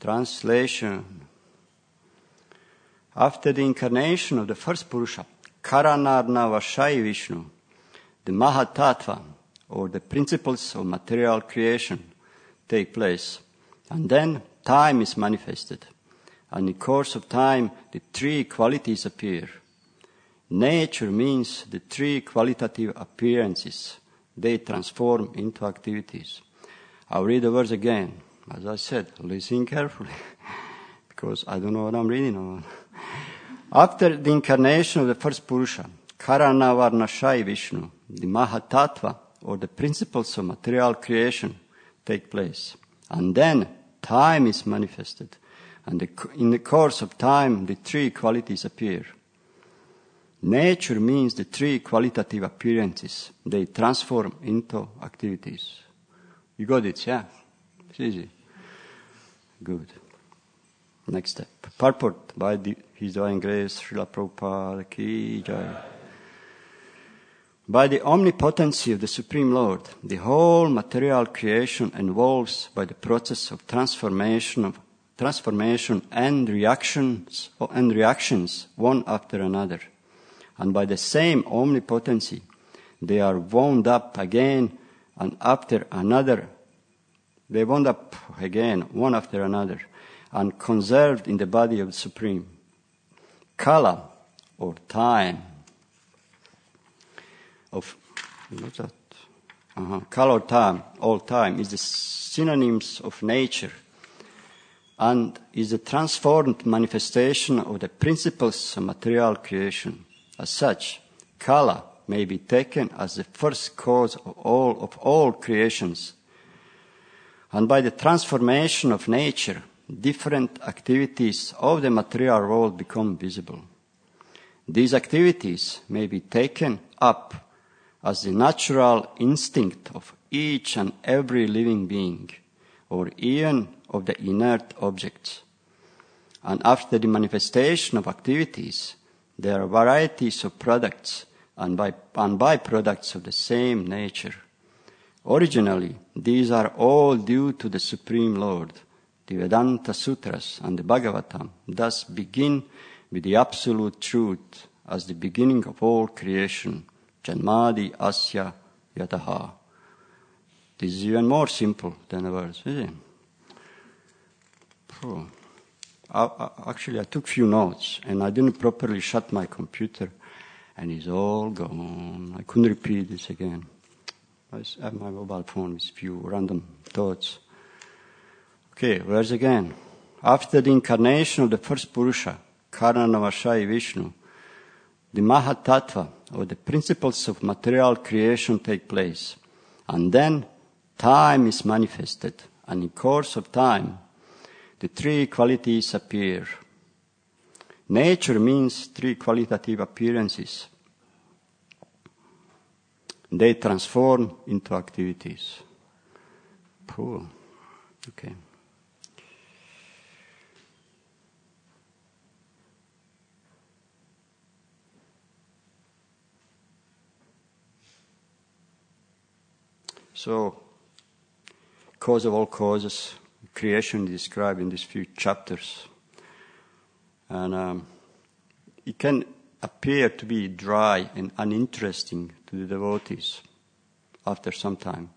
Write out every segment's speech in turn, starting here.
Translation. After the incarnation of the first Purusha, Karanarnavashai Vishnu, the Mahatattva, or the principles of material creation, take place. And then time is manifested. And in the course of time, the three qualities appear. Nature means the three qualitative appearances. They transform into activities. I'll read the words again. As I said, listen carefully, because I don't know what I'm reading about. After the incarnation of the first Purusha, Karanavarnashai Vishnu, the Mahatattva, or the principles of material creation, take place. And then time is manifested. And in the course of time, the three qualities appear. Nature means the three qualitative appearances. They transform into activities. You got it, yeah? It's easy. Good. Next step. Purport by His Divine Grace, Srila Prabhupada Ki Jai. By the omnipotency of the Supreme Lord, the whole material creation evolves by the process of transformation and reactions one after another. And by the same omnipotency, they are wound up again and after another. They wound up again, one after another, and conserved in the body of the Supreme. Kala, or time, Kala or time, all time, is the synonyms of nature and is a transformed manifestation of the principles of material creation. As such, Kala may be taken as the first cause of all creations. And by the transformation of nature, different activities of the material world become visible. These activities may be taken up as the natural instinct of each and every living being, or even of the inert objects. And after the manifestation of activities, there are varieties of products and byproducts of the same nature. Originally, these are all due to the Supreme Lord. The Vedanta Sutras and the Bhagavatam thus begin with the absolute truth as the beginning of all creation. Janmadi Asya Yataha. This is even more simple than the words, isn't it? Actually, I took few notes and I didn't properly shut my computer and it's all gone. I couldn't repeat this again. I have my mobile phone with few random thoughts. Okay, verse again. After the incarnation of the first Purusha, Karanavashai Vishnu, the Mahatattva, or the principles of material creation, take place. And then time is manifested. And in course of time, the three qualities appear. Nature means three qualitative appearances. They transform into activities. Cool. Okay. So, cause of all causes, creation is described in these few chapters. And it can appear to be dry and uninteresting to the devotees after some time.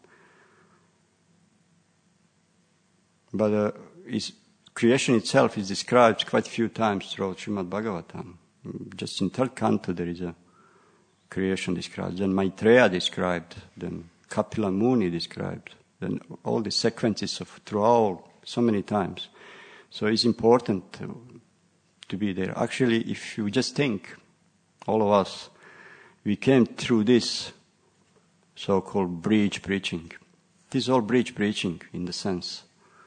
But creation itself is described quite a few times throughout Srimad Bhagavatam. Just in third canto there is a creation described. Then Maitreya described, then Kapila Muni described, then all the sequences of throughout so many times. So it's important to be there. Actually, if you just think, all of us, we came through this so-called bridge preaching. This is all bridge preaching in the sense.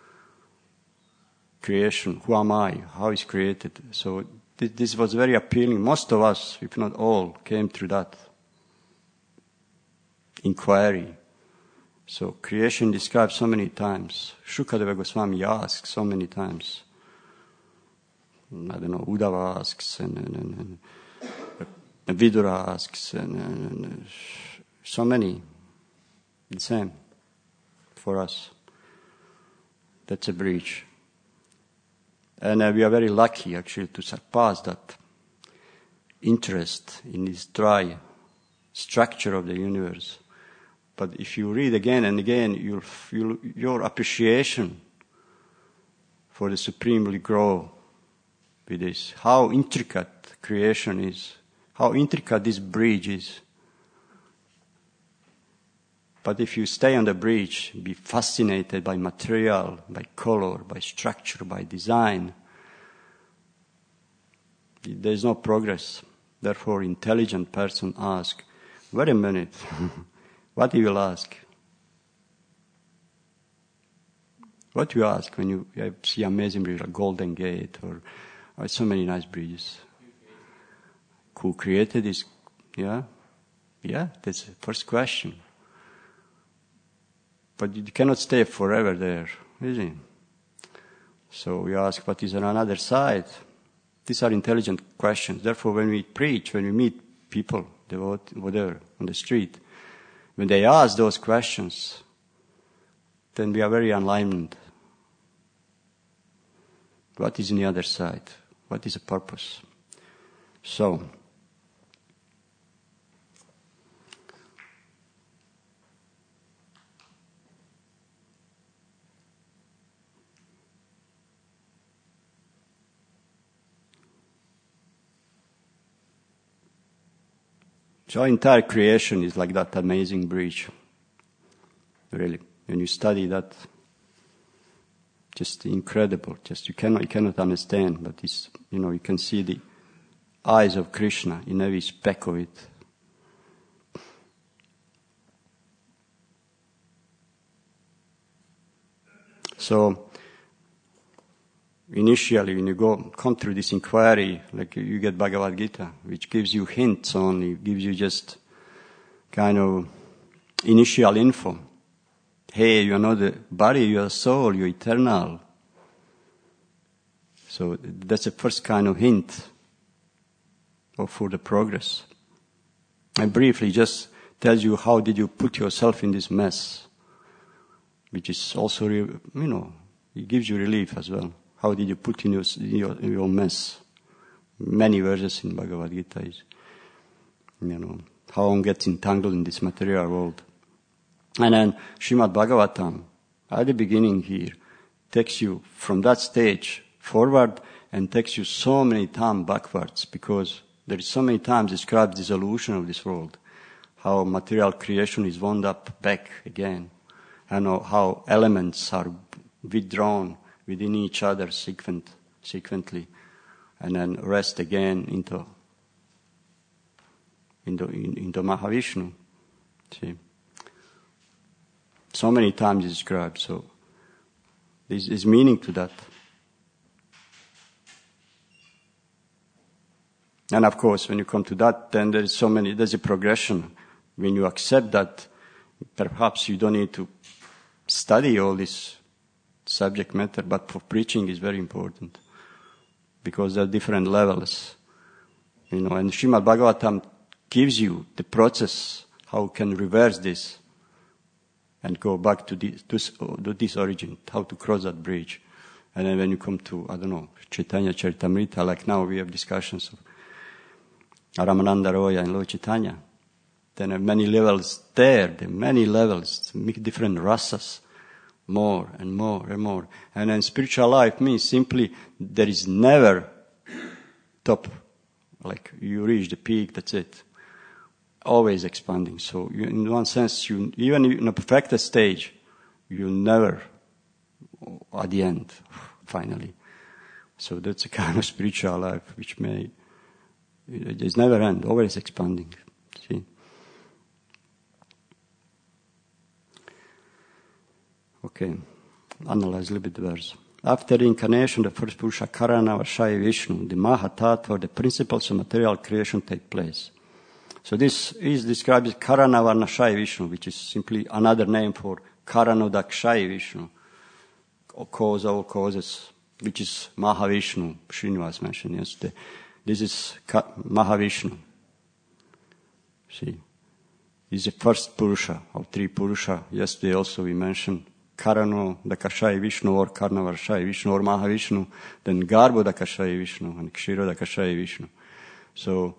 Creation, who am I? How is created? So this was very appealing. Most of us, if not all, came through that inquiry. So creation described so many times. Shukadeva Goswami asks so many times. I don't know, Uddhava asks, and Vidura asks, and so many. The same for us. That's a bridge. And we are very lucky, actually, to surpass that interest in this dry structure of the universe. But if you read again and again, your appreciation for the Supreme will grow with this. How intricate creation is, how intricate this bridge is. But if you stay on the bridge, be fascinated by material, by color, by structure, by design, there's no progress. Therefore, intelligent person asks, wait a minute, what you will ask? What you ask when you see amazing bridge like Golden Gate or so many nice bridges? Who created this? Yeah, that's the first question. But you cannot stay forever there, is it? So we ask, what is on another side? These are intelligent questions. Therefore, when we preach, when we meet people, whatever, on the street, when they ask those questions, then we are very enlightened. What is on the other side? What is the purpose? So, entire creation is like that amazing bridge. Really, when you study that, just incredible. Just you cannot understand, but it's, you can see the eyes of Krishna in every speck of it. So, initially, when you come through this inquiry, like you get Bhagavad Gita, which gives you hints only, gives you just kind of initial info. Hey, you are not the body, you are soul, you are eternal. So that's the first kind of hint for the progress. And briefly just tells you how did you put yourself in this mess, which is also, it gives you relief as well. How did you put in your mess? Many verses in Bhagavad Gita is, how one gets entangled in this material world. And then Srimad Bhagavatam, at the beginning here, takes you from that stage forward and takes you so many times backwards, because there is so many times described the dissolution of this world, how material creation is wound up back again, and how elements are withdrawn within each other sequentially, and then rest again into Mahavishnu. See, so many times described. So this is meaning to that. And of course, when you come to that, then there's a progression. When you accept that, perhaps you don't need to study all this subject matter, but for preaching is very important, because there are different levels, and Srimad Bhagavatam gives you the process, how you can reverse this and go back to this origin, how to cross that bridge. And then when you come to, Chaitanya Charitamrita, like now we have discussions of Ramananda Roya and Lord Chaitanya, then there are many levels there are many levels, different rasas, more and more and more. And then spiritual life means simply there is never top, like you reach the peak, that's it. Always expanding. So in one sense, even in a perfected stage, you never at the end, finally. So that's a kind of spiritual life which it's never end, always expanding. See? Okay, analyze a little bit the verse. After the incarnation, the first Purusha, Karana, Vashaya, Vishnu, the Mahatattva, the principles of material creation take place. So this is described as Karana Varnashaya Vishnu, which is simply another name for Karanodakshaya Vishnu, cause of all causes, which is Mahavishnu, Srinivas mentioned yesterday. This is Mahavishnu. See, this is the first Purusha of three Purusha. Yesterday also we mentioned Karano Dakashaya Vishnu or Karnavarshaya Vishnu or Mahavishnu, then Garbo Dakashaya Vishnu and Kshiro Dakashaya Vishnu. So,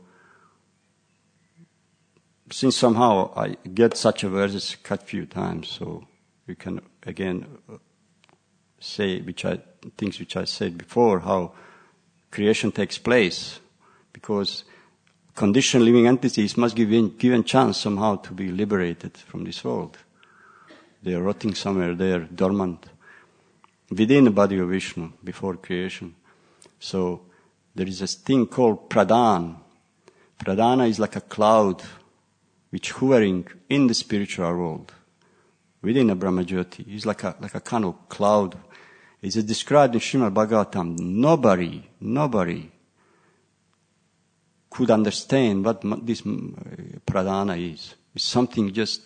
since somehow I get such a verses cut few times, so you can again say things which I said before, how creation takes place, because conditioned living entities must be given chance somehow to be liberated from this world. They are rotting somewhere there, dormant, within the body of Vishnu, before creation. So there is this thing called pradhan. Pradhana is like a cloud which hovering in the spiritual world, within a Brahmajyoti. It's like a kind of cloud. It's described in Srimad Bhagavatam. Nobody could understand what this pradhana is. It's something just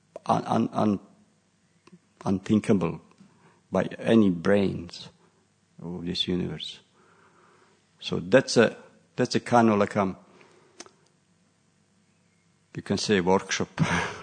unthinkable by any brains of this universe. So that's a kind of like you can say workshop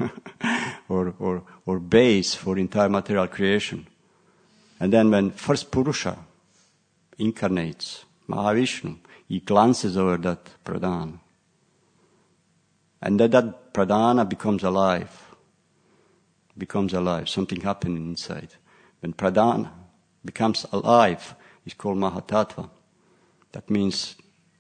or base for entire material creation. And then when first Purusha incarnates, Mahavishnu, he glances over that pradhana. And that pradhana becomes alive, something happening inside. When pradhana becomes alive, it's called Mahatattva. That means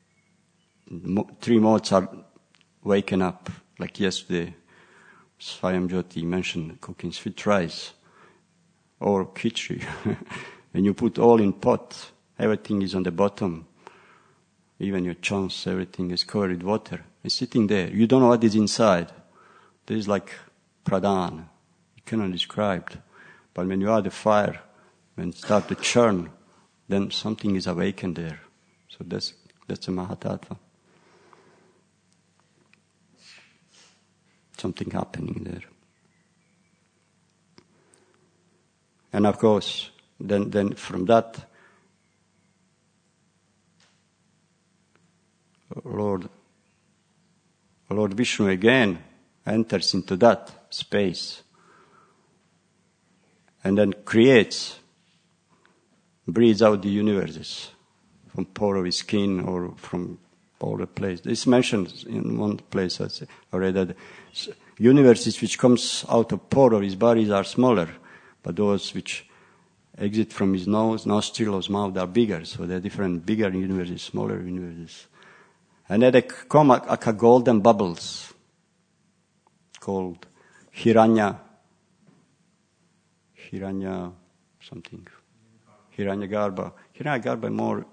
3 modes are waken up, like yesterday, Swayam Jyoti mentioned cooking sweet rice or khichdi. When you put all in pot, everything is on the bottom. Even your chunks, everything is covered with water. It's sitting there. You don't know what is inside. This is like pradhan. You cannot describe it. But when you add the fire, when it starts to churn, then something is awakened there. So that's a Mahatattva. Something happening there. And of course, then from that, Lord Vishnu again enters into that space and then breathes out the universes from pore of his skin or from all the place. This mentioned in one place I read that universes which comes out of pore of his body are smaller, but those which exit from his nose, nostril, or mouth are bigger. So they're different, bigger universes, smaller universes. And then they come like golden bubbles called Hiranya something. Hiranyagarbha. Hiranyagarbha more,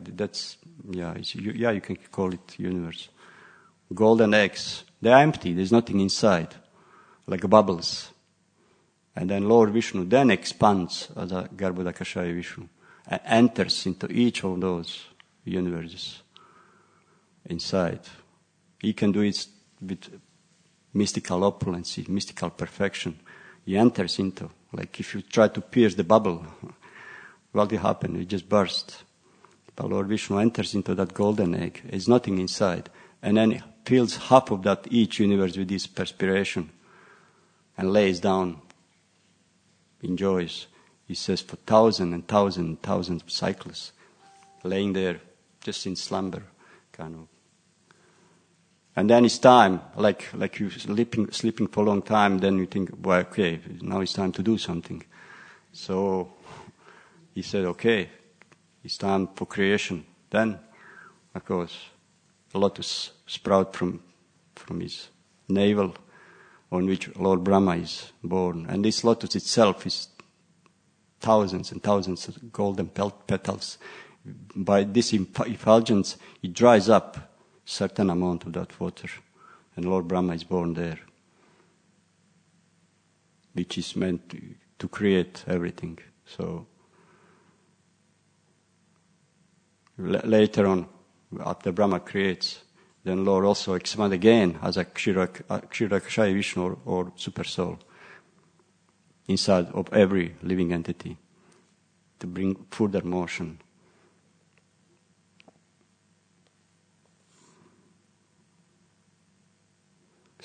you can call it universe. Golden eggs. They're empty, there's nothing inside, like bubbles. And then Lord Vishnu then expands as a Garbhodakashaya Vishnu and enters into each of those universes inside. He can do it with mystical opulency, mystical perfection. He enters into, like if you try to pierce the bubble, what will happen? It just bursts. But Lord Vishnu enters into that golden egg. There's nothing inside. And then fills half of that each universe with his perspiration and lays down, enjoys. He says for thousands and thousands and thousands of cycles, laying there just in slumber, kind of. And then it's time, like you sleeping for a long time, then you think, well, okay, now it's time to do something. So he said, okay, it's time for creation. Then, of course, a lotus sprout from his navel, on which Lord Brahma is born. And this lotus itself is thousands and thousands of golden petals. By this effulgence, it dries up certain amount of that water, and Lord Brahma is born there, which is meant to create everything. So later on, after Brahma creates, then Lord also expands again as a Kshirakshaya Vishnu or super soul inside of every living entity to bring further motion.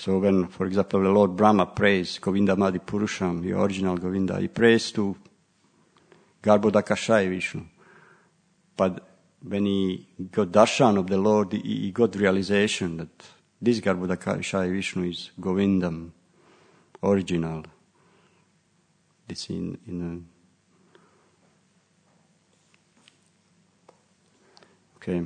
So when, for example, the Lord Brahma prays Govinda Madi Purusham, the original Govinda, he prays to Garbhodakashaya Vishnu. But when he got darshan of the Lord, he got realization that this Garbhodakashaya Vishnu is Govindam, original. This okay.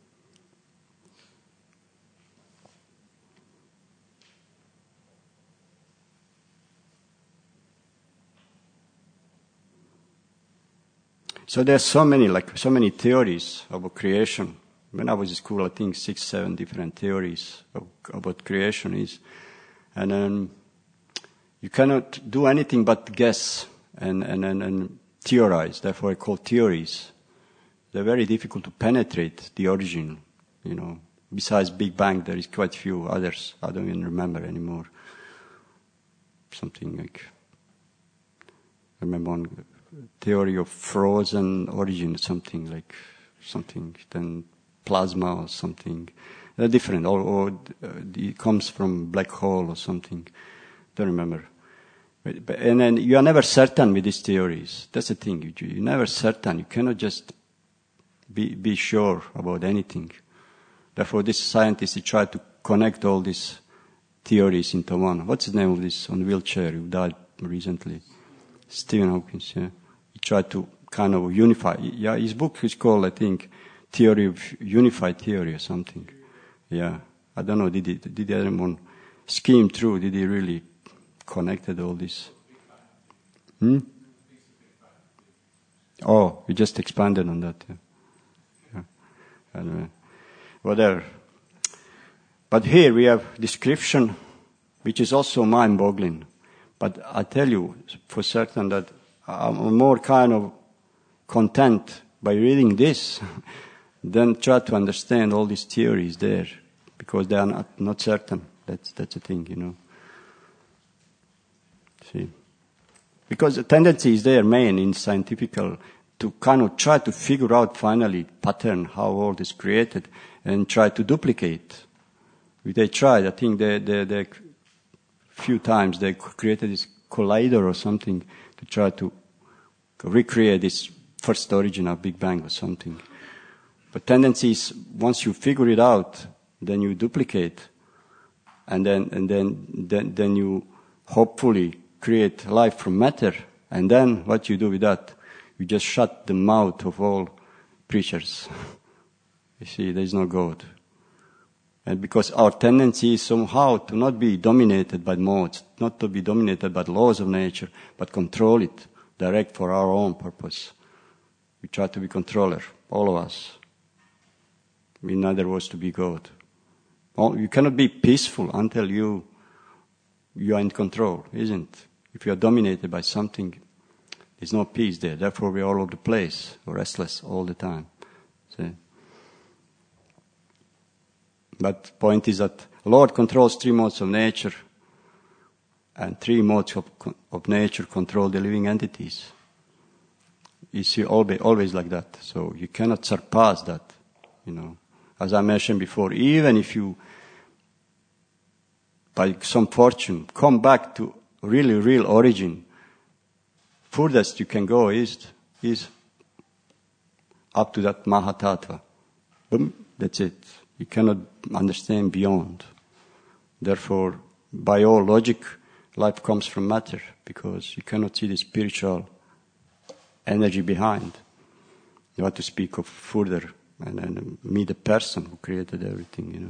So there's so many theories about creation. When I was in school, I think 6, 7 different theories about creation is, and you cannot do anything but guess and theorize. Therefore, I call theories. They're very difficult to penetrate the origin. Besides Big Bang, there is quite a few others. I don't even remember anymore. Something like, I remember one theory of frozen origin, something, then plasma or something. They're different, or it comes from black hole or something. Don't remember. And then you are never certain with these theories. That's the thing. You're never certain. You cannot just be sure about anything. Therefore, this scientist try to connect all these theories into one. What's the name of this on wheelchair who died recently? Stephen Hawking, yeah. He tried to kind of unify. Yeah, his book is called, I think, Theory of Unified Theory or something. Yeah. I don't know, did anyone scheme through? Did he really connected all this? Oh, we just expanded on that. Yeah. Anyway, whatever. But here we have description, which is also mind-boggling. But I tell you for certain that I'm more kind of content by reading this than try to understand all these theories there, because they are not certain. That's the thing, See, because the tendency is there, main in scientifical, to kind of try to figure out finally pattern how world is created and try to duplicate. They tried. I think they few times they created this collider or something to try to recreate this first origin of Big Bang or something. But tendency is once you figure it out, then you duplicate, and then you hopefully create life from matter. And then what you do with that? You just shut the mouth of all preachers. You see, there is no God. And because our tendency is somehow to not be dominated by modes, not to be dominated by the laws of nature, but control it direct for our own purpose. We try to be controller, all of us. In other words, to be God. You cannot be peaceful until you are in control, isn't it? If you are dominated by something, there's no peace there. Therefore, we're all over the place, restless all the time. See? But point is that Lord controls 3 modes of nature, and 3 modes of nature control the living entities. You see, always like that. So you cannot surpass that, As I mentioned before, even if you, by some fortune, come back to really real origin, furthest you can go is up to that Mahatattva. Boom, that's it. You cannot understand beyond. Therefore, by all logic, life comes from matter, because you cannot see the spiritual energy behind. You have to speak of further and meet the person who created everything,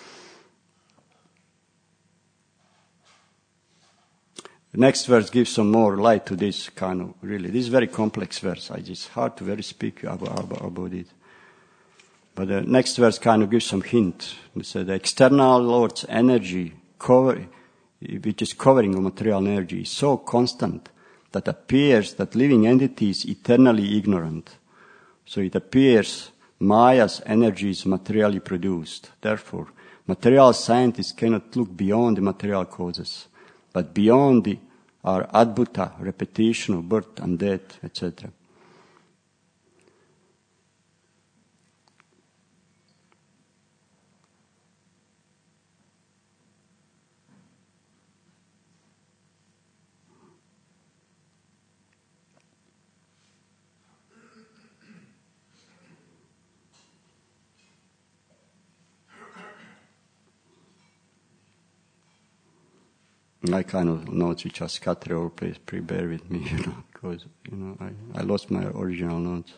The next verse gives some more light to this kind of, really. This is a very complex verse. It's hard to very speak about it. But the next verse kind of gives some hint. It says the external Lord's energy, which is covering the material energy, is so constant that appears that living entity is eternally ignorant. So it appears Maya's energy is materially produced. Therefore, material scientists cannot look beyond the material causes, but beyond our adbhuta, repetition of birth and death, etc. I kind of notes which are scattered all place. Please bear with me, because I lost my original notes.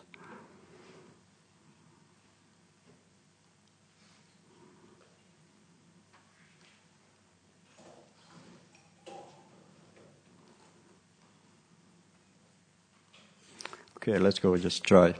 Okay, let's go. Just try.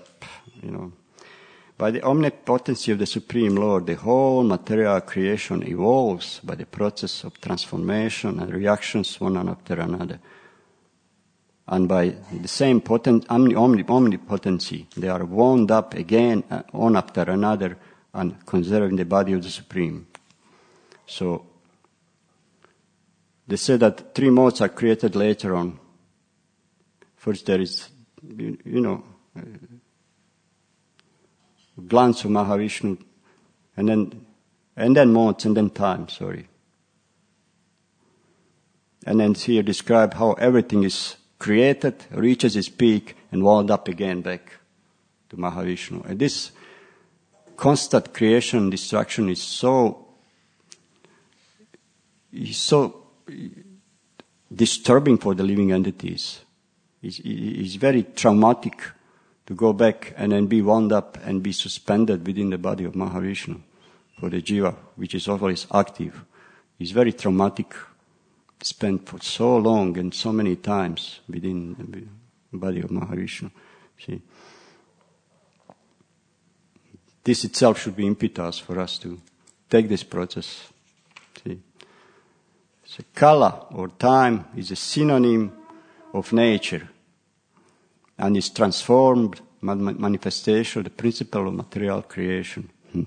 By the omnipotency of the Supreme Lord, the whole material creation evolves by the process of transformation and reactions one after another. And by the same omnipotency, they are wound up again, one after another, and conserving the body of the Supreme. So, they say that 3 modes are created later on. First there is, glance of Mahavishnu, and then modes, and then time, And then here describe how everything is created, reaches its peak, and wound up again back to Mahavishnu. And this constant creation and destruction is so disturbing for the living entities. It's very traumatic to go back and then be wound up and be suspended within the body of Mahavishnu for the jiva, which is always active. It's very traumatic, spent for so long and so many times within the body of Mahavishnu. See, this itself should be impetus for us to take this process. See, so kala, or time, is a synonym of nature, and is transformed manifestation of the principle of material creation.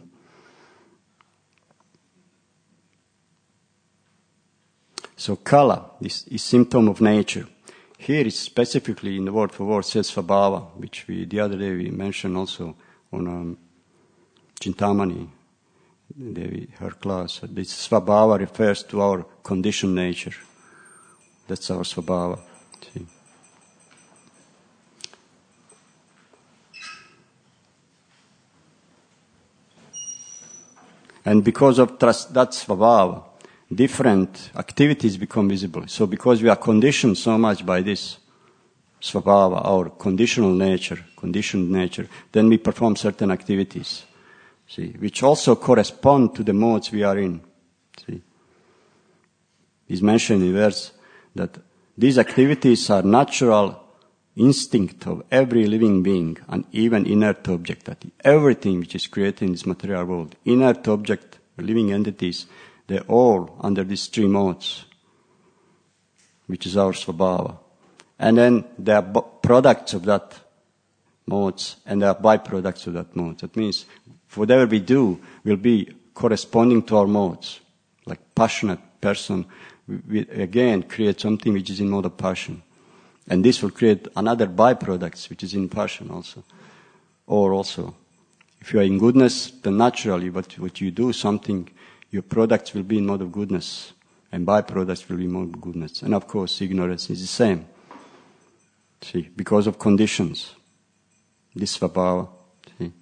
So kala is symptom of nature. Here is specifically in the word for word says svabhava, which the other day we mentioned also on Chintamani, her class. This svabhava refers to our conditioned nature. That's our svabhava. See. And because of that svabhava, different activities become visible. So because we are conditioned so much by this svabhava, our conditioned nature, then we perform certain activities, see, which also correspond to the modes we are in. See, it's mentioned in verse that these activities are natural instinct of every living being and even inert object. That everything which is created in this material world, inert object, living entities, they're all under these 3 modes, which is our svabhava. And then they are products of that modes, and they are byproducts of that mode. That means whatever we do will be corresponding to our modes. Like passionate person, we again create something which is in mode of passion. And this will create another byproducts which is in passion also. Or also, if you are in goodness, then naturally what you do something, your products will be in mode of goodness, and byproducts will be in mode of goodness. And of course, ignorance is the same. See, because of conditions, this svabhava. See.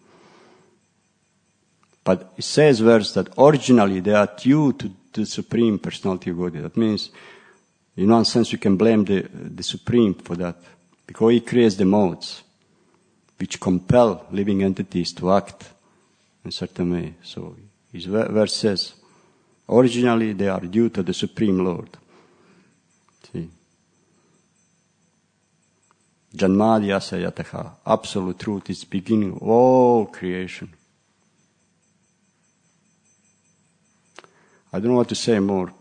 But it says verse that originally they are due to the Supreme Personality of Godhead. That means, in one sense, you can blame the Supreme for that, because He creates the modes which compel living entities to act in a certain way. So His verse says, originally they are due to the Supreme Lord. See, Janmadhyasya yataha, absolute truth is beginning of all creation. I don't know what to say more.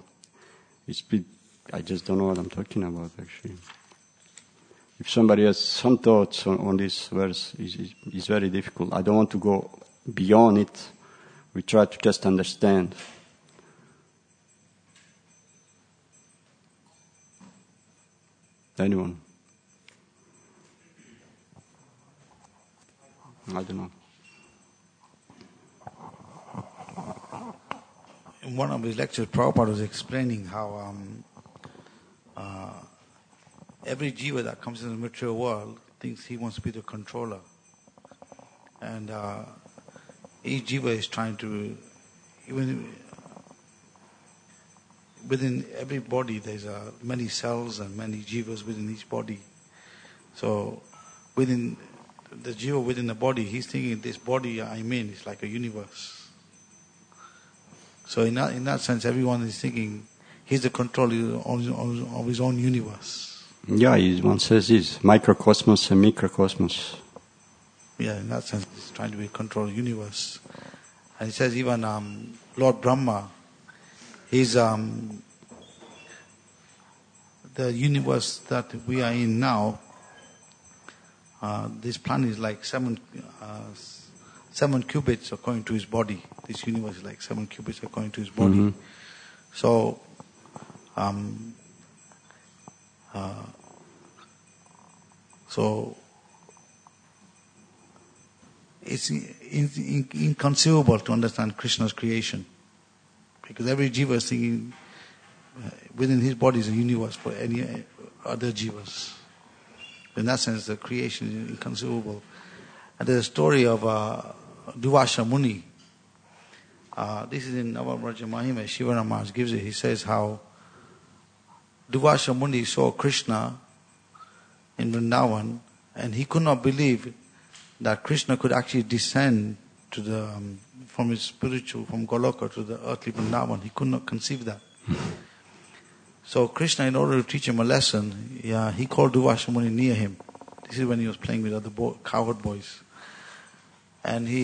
I just don't know what I'm talking about, actually. If somebody has some thoughts on this verse, it's very difficult. I don't want to go beyond it. We try to just understand. Anyone? I don't know. In one of his lectures, Prabhupada was explaining how every jiva that comes into the material world thinks he wants to be the controller. And each jiva is trying to, even within every body there's many cells and many jivas within each body. So within the jiva within the body, he's thinking this body I'm in is like a universe. So in that sense, everyone is thinking he's the controller of his own universe. Yeah, one says this, microcosmos and microcosmos. Yeah, in that sense, he's trying to be control the universe. And he says even Lord Brahma, he's the universe that we are in now. This planet is like 7 cubits according to his body. This universe is like 7 cubits according to his body. Mm-hmm. So, it's inconceivable to understand Krishna's creation, because every jiva is thinking within his body is a universe for any other jivas. In that sense, the creation is inconceivable. And there's a story of Durvasa Muni. This is in Navaraja Mahima. Shiva Maharaj gives it. He says how Durvasa Muni saw Krishna in Vrindavan, and he could not believe that Krishna could actually descend to the from his spiritual, from Goloka to the earthly Vrindavan. He could not conceive that. So Krishna, in order to teach him a lesson, he called Durvasa Muni near him. This is when he was playing with other cowherd boys. And he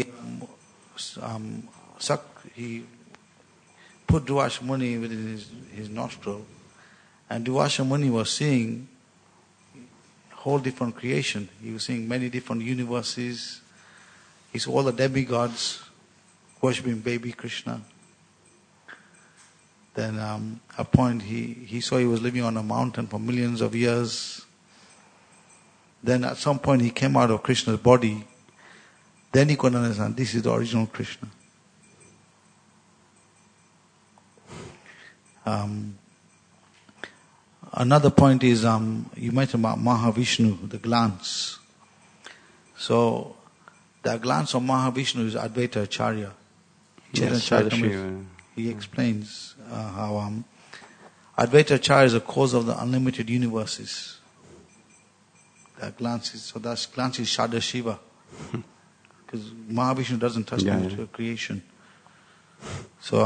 put Durvasa Muni within his nostril. And Durvasa Muni was seeing a whole different creation. He was seeing many different universes. He saw all the demigods worshipping baby Krishna. Then at a point he saw he was living on a mountain for millions of years. Then at some point he came out of Krishna's body. Then he could understand this is the original Krishna. Another point is you mentioned about Mahavishnu, the glance. So the glance of Mahavishnu is Advaita Acharya. Yes, he explains how Advaita Acharya is the cause of the unlimited universes. That glance is Shada Shiva. Because Mahavishnu doesn't touch the creation. So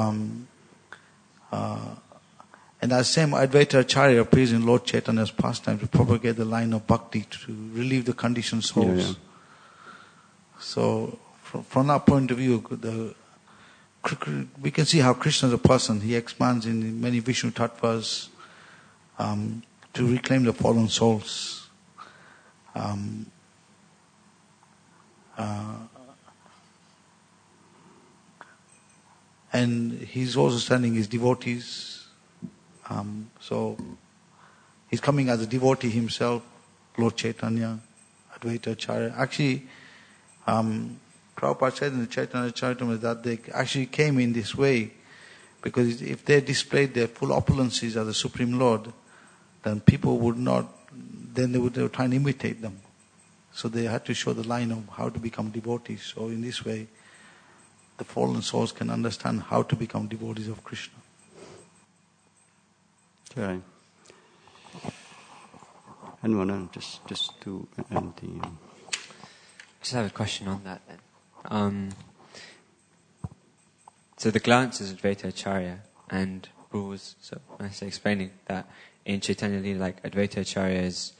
and that same Advaita Acharya appears in Lord Chaitanya's pastime to propagate the line of bhakti, to relieve the conditioned souls. Yeah. So from that point of view, we can see how Krishna is a person. He expands in many Vishnu tattvas to reclaim the fallen souls. And he's also sending his devotees. So he's coming as a devotee himself, Lord Chaitanya, Advaita Acharya. Actually, Prabhupada said in the Chaitanya Charitamrita that they actually came in this way because if they displayed their full opulences as the Supreme Lord, then people would not, then they would try and imitate them. So they had to show the line of how to become devotees. So in this way, the fallen souls can understand how to become devotees of Krishna. Okay. Anyone just do anything? I just have a question on that then. So the glance is Advaita Acharya, and Prabhu was so nicely explaining that in Chaitanya Leela, like Advaita Acharya is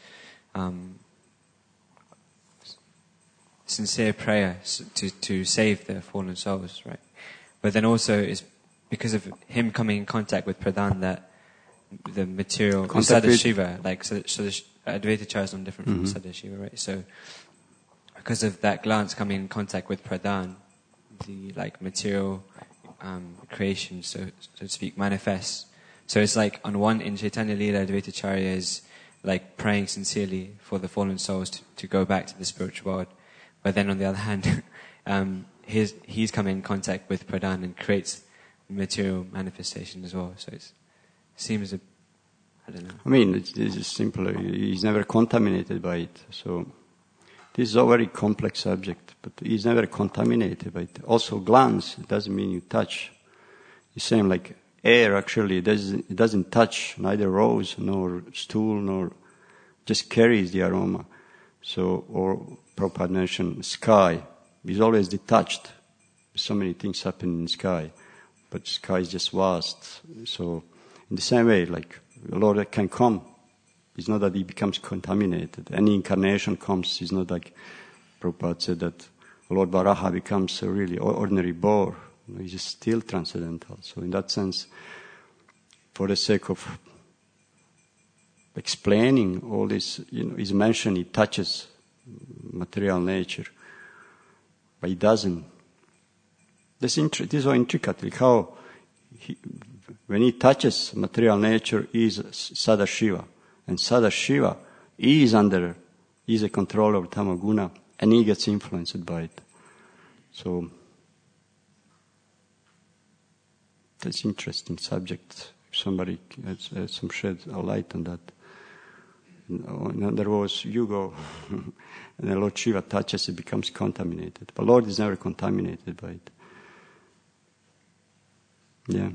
sincere prayer to save the fallen souls, right? But then also is because of him coming in contact with Pradhan that the material Sadashiva, like so the Advaita Acharya is not different from Sadashiva, right? So because of that glance coming in contact with Pradhan, the like material creation, so to speak, manifests. So it's like on one in Chaitanya Leela, Advaita Acharya is like praying sincerely for the fallen souls to go back to the spiritual world. But then on the other hand, he's come in contact with Pradhan and creates material manifestation as well. So it seems I don't know. I mean, it's just simple. He's never contaminated by it. So this is a very complex subject, but he's never contaminated by it. Also, glance doesn't mean you touch. The same like air actually it doesn't touch neither rose nor stool nor just carries the aroma. So, or Prabhupada mentioned sky is always detached. So many things happen in the sky, but the sky is just vast. So in the same way, like the Lord can come. It's not that he becomes contaminated. Any incarnation comes, it's not like Prabhupada said that Lord Varaha becomes a really ordinary boar. He's just still transcendental. So in that sense, for the sake of explaining all this, is mentioned, he touches material nature, but he doesn't. This is so intricate, like how when he touches material nature, he is Sadashiva. And Sadashiva is a controller of Tamaguna, and he gets influenced by it. So, that's an interesting subject. If somebody has some shed a light on that. In other words, you go, and the Lord Shiva touches, it becomes contaminated. But Lord is never contaminated by it. Yeah.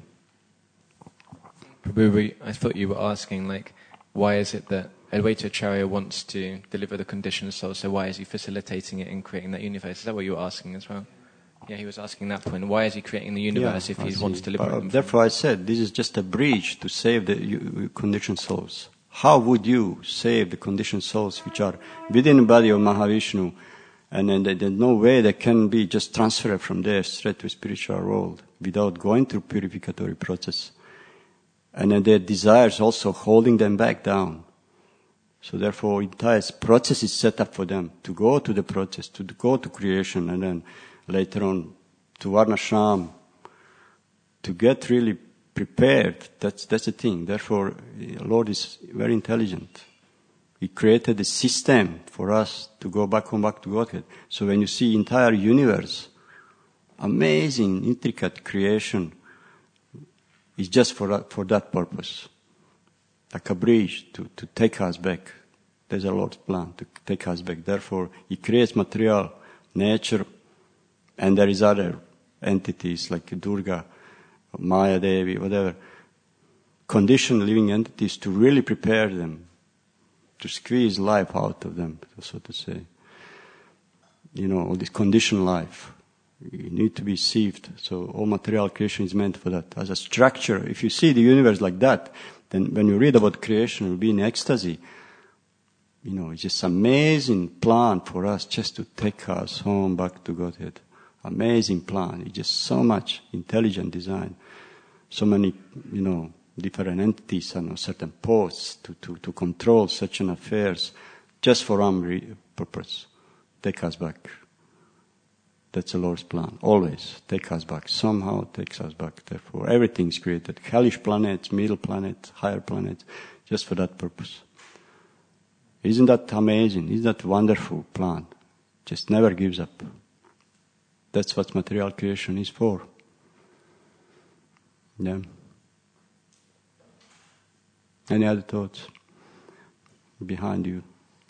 Prabhu, I thought you were asking, why is it that Advaita Acharya wants to deliver the conditioned soul, so why is he facilitating it in creating that universe? Is that what you were asking as well? Yeah, he was asking that point. Why is he creating the universe if he wants to liberate them? Therefore I said, this is just a bridge to save the conditioned souls. How would you save the conditioned souls which are within the body of Mahavishnu, and then there's no way they can be just transferred from there straight to spiritual world without going through purificatory process? And then their desires also holding them back down. So therefore, entire process is set up for them to go to the process, to go to creation, and then later on to Varnashram, to get really prepared. That's the thing. Therefore, the Lord is very intelligent. He created a system for us to go back to Godhead. So when you see entire universe, amazing, intricate creation, is just for that purpose. Like a bridge to take us back. There's a Lord's plan to take us back. Therefore, He creates material, nature, and there is other entities like Durga, Maya Devi, whatever. Conditioned living entities to really prepare them, to squeeze life out of them, so to say. This conditioned life. You need to be sieved. So all material creation is meant for that. As a structure, if you see the universe like that, then when you read about creation, you'll be in ecstasy. It's just amazing plan for us just to take us home back to Godhead. Amazing plan. It's just so much intelligent design. So many, different entities and certain posts to control such an affairs just for one purpose. Take us back. That's the Lord's plan. Always take us back. Somehow takes us back. Therefore, everything is created. Hellish planets, middle planets, higher planets, just for that purpose. Isn't that amazing? Isn't that wonderful plan? Just never gives up. That's what material creation is for. Yeah. Any other thoughts behind you?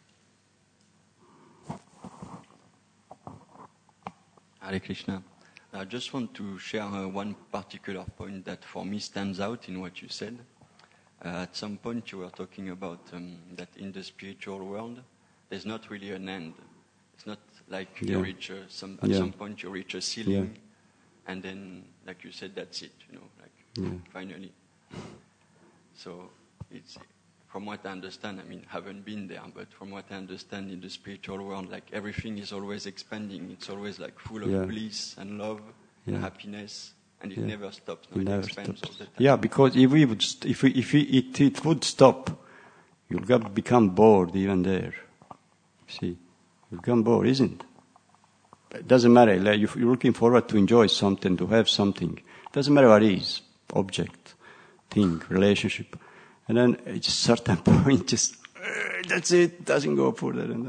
Hare Krishna. I just want to share one particular point that for me stands out in what you said. At some point you were talking about that in the spiritual world there's not really an end. It's not like you reach some point you reach a ceiling and then, like you said, that's it, finally. So it's, from what I understand, haven't been there, but from what I understand in the spiritual world, everything is always expanding. It's always full of bliss and love and happiness, and it never stops. No, it expands all the time. Yeah, because if it would stop, you'll become bored even there. See, you'll become bored, isn't it? It doesn't matter. If you're looking forward to enjoy something, to have something, it doesn't matter what it is, object, thing, relationship. And then at a certain point, that's it, doesn't go further than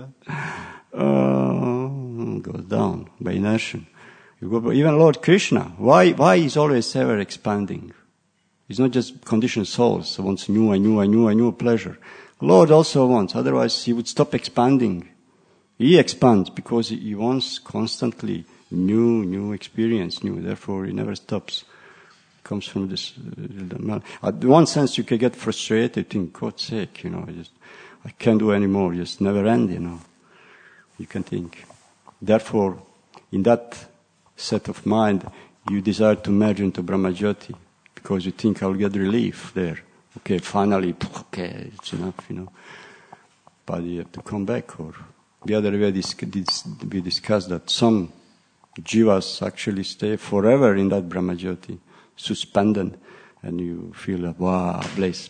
that. Goes down by inertia. Even Lord Krishna, why is always ever expanding? He's not just conditioned souls, he wants new pleasure. Lord also wants, otherwise he would stop expanding. He expands because he wants constantly new experience, therefore he never stops. comes from this. At one sense, you can get frustrated. In God's sake, I can't do anymore. Just never end. You can think. Therefore, in that set of mind, you desire to merge into Brahmajyoti because you think I'll get relief there. Okay, finally, okay, it's enough. But you have to come back. Or the other way, we discussed that some jivas actually stay forever in that Brahmajyoti, suspended, and you feel like, wow, bliss.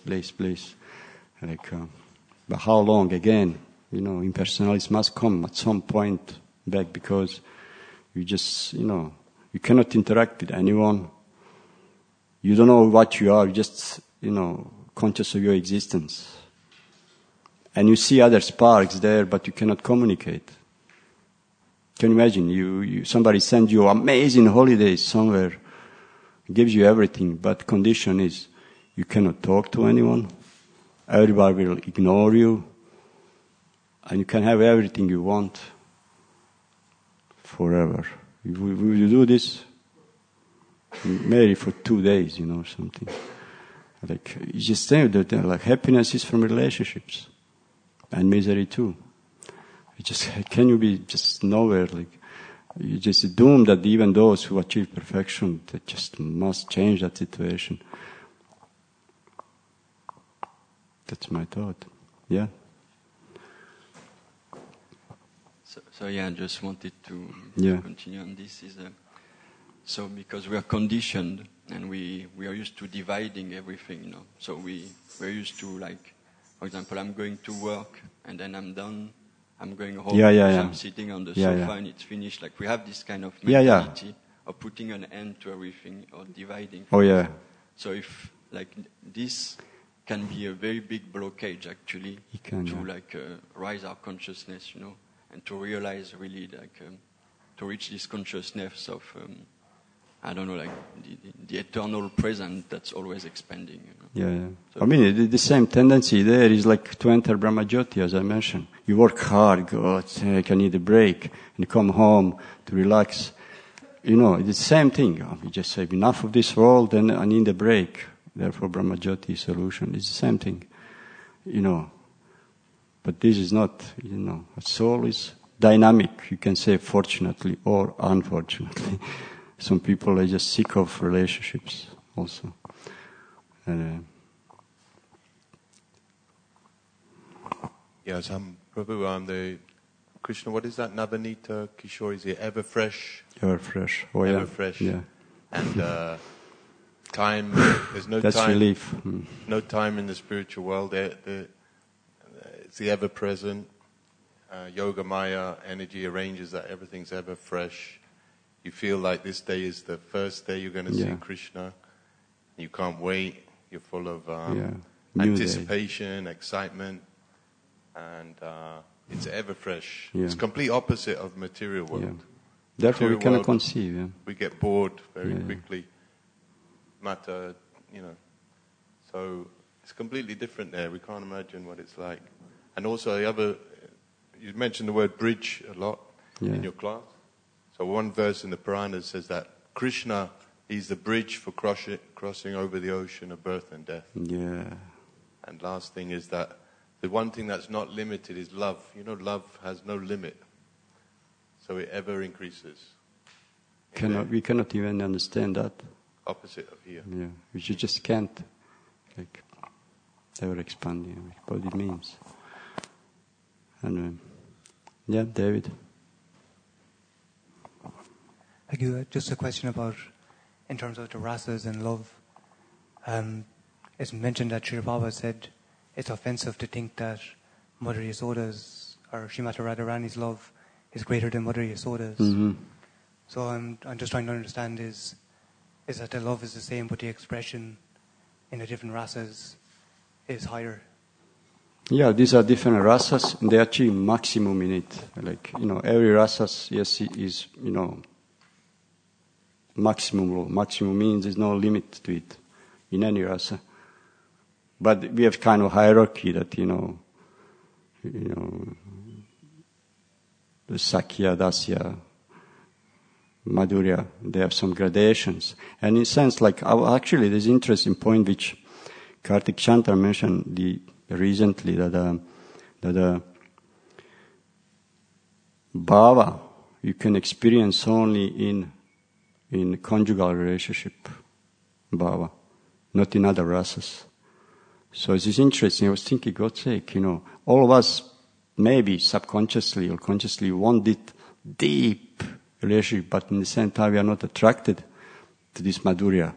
But how long again? Impersonalists must come at some point back because you just, you cannot interact with anyone. You don't know what you are, you're just, conscious of your existence. And you see other sparks there, but you cannot communicate. Can you imagine? Somebody sends you amazing holidays somewhere, gives you everything, but condition is you cannot talk to anyone. Everybody will ignore you, and you can have everything you want forever. Will you do this? Maybe for 2 days, something. You just think that happiness is from relationships. And misery too. Can you be just nowhere? You just doomed that even those who achieve perfection, they just must change that situation. That's my thought. Yeah. So I just wanted to continue on this. So because we are conditioned and we are used to dividing everything, So we're used to for example, I'm going to work and then I'm done. I'm going home. So I'm sitting on the sofa and it's finished. We have this kind of mentality of putting an end to everything or dividing. Oh yeah. So if this can be a very big blockage actually to rise our consciousness, and to realize really to reach this consciousness of the eternal present that's always expanding. Yeah. So the same tendency there is to enter Brahmajyoti, as I mentioned. You work hard, God, I need a break, and you come home to relax. It's the same thing. You just say, enough of this world, and I need a break. Therefore, Brahmajyoti solution. It's the same thing. But this is not, a soul is dynamic, you can say fortunately or unfortunately. Some people are just sick of relationships also. Yes, Prabhu, the Krishna, what is that? Navanita Kishore, is it ever fresh? Ever fresh. Oh, ever yeah. fresh. Yeah. And time, there's no That's time. relief. No time in the spiritual world. It's the ever present. Yoga Maya energy arranges that everything's ever fresh. You feel like this day is the first day you're going to see Krishna. You can't wait. You're full of anticipation, excitement, and it's ever fresh. Yeah. It's complete opposite of material world. Yeah. Therefore, we cannot conceive. Yeah. We get bored very quickly. Matter, So it's completely different there. We can't imagine what it's like. And also, you mentioned the word bridge a lot in your class. So one verse in the Purana says that Krishna is the bridge for crossing over the ocean of birth and death. Yeah. And last thing is that the one thing that's not limited is love. Love has no limit. So it ever increases. We cannot even understand that. Opposite of here. Yeah. We just can't ever expand what it means. And David. Thank you. Just a question about, in terms of the rasas and love. It's mentioned that Srila Prabhupada said it's offensive to think that Mother Yasoda's or Srimati Radharani's love is greater than Mother Yasoda's. Mm-hmm. So I'm just trying to understand is that the love is the same, but the expression in the different rasas is higher. Yeah, these are different rasas, and they achieve maximum in it. Every rasas, is, maximum love. Maximum means there's no limit to it in any rasa. But we have kind of hierarchy that, the Sakya, Dasya, Madhurya, they have some gradations. And in a sense, like, actually, there's an interesting point which Kartik Chandra mentioned recently, that bhava you can experience only in conjugal relationship, bhava, not in other rasas. So this is interesting. I was thinking, God's sake, all of us, maybe subconsciously or consciously, want it deep relationship, but in the same time we are not attracted to this Madhurya.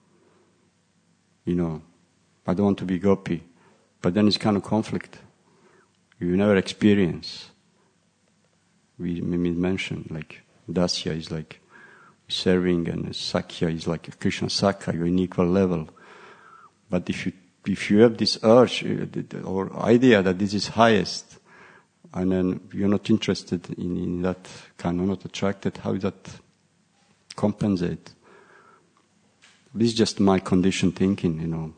I don't want to be gopi. But then it's kind of conflict. You never experience. We mentioned, like, Dasya is like serving, and Sakya is like Krishna Sakya, you're in equal level. But if you have this urge or idea that this is highest, and then you're not interested in that kind of, not attracted, how does that compensate? This is just my conditioned thinking,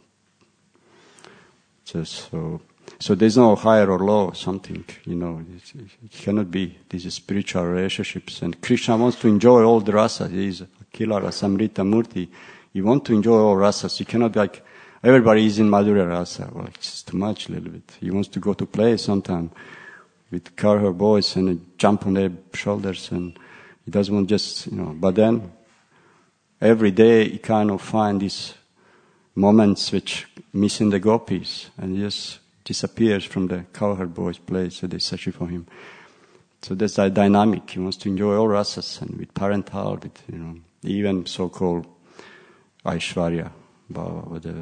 So there's no higher or low something, it cannot be. These are spiritual relationships. And Krishna wants to enjoy all the rasas. He is Akila Rasamrita Murti. You want to enjoy all rasas. You cannot like, everybody is in Madhurya rasa. Well, it's just too much a little bit. He wants to go to play sometime with her boys and jump on their shoulders, and he doesn't want just, but then every day he kind of find these moments which missing the gopis, and he just disappears from the cowherd boys' place, so they search for him. So that's that dynamic. He wants to enjoy all rasas, and with parental, with, even so-called Aishwarya, Bhava, whatever.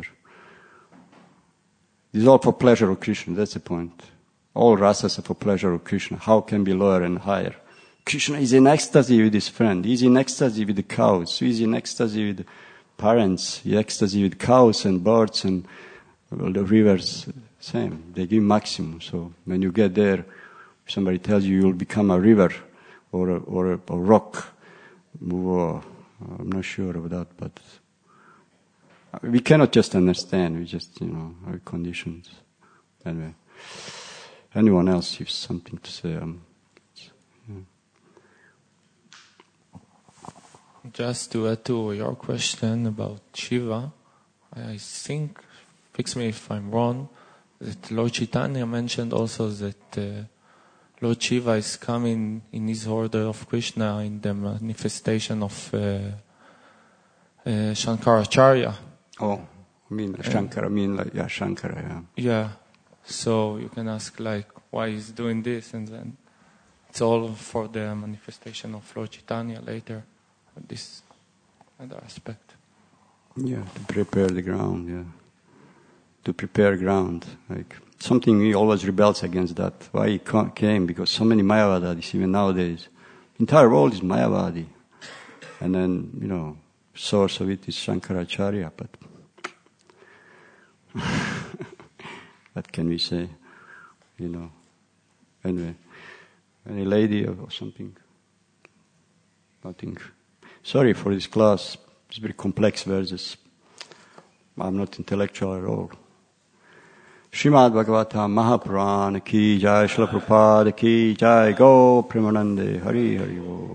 This is all for pleasure of Krishna, that's the point. All rasas are for pleasure of Krishna. How can be lower and higher? Krishna is in ecstasy with his friend. He's in ecstasy with the cows. He's in ecstasy with the parents. He's in ecstasy with cows and birds and the rivers. Same. They give maximum. So when you get there, somebody tells you you'll become a river or a rock. I'm not sure of that, but we cannot just understand. We just, our conditions. Anyway. Anyone else has something to say? Just to add to your question about Shiva, I think, fix me if I'm wrong, that Lord Chaitanya mentioned also that Lord Shiva is coming in his order of Krishna in the manifestation of Shankaracharya. Oh, Shankara, Shankara, yeah. Yeah. So you can ask, why he's doing this, and then it's all for the manifestation of Lord Chaitanya later, this other aspect. Yeah, to prepare the ground, yeah. To prepare ground. Something he always rebels against that. Why he came? Because so many Mayavadis, even nowadays. The entire world is Mayavadi. And then, source of it is Shankaracharya, but what can we say? Anyway, any lady or something? Nothing. Sorry for this class. It's very complex verses. I'm not intellectual at all. Srimad Bhagavatam Mahapurana ki jai, Srila Prabhupada ki jai, Go Premanande Hari Hari Bo.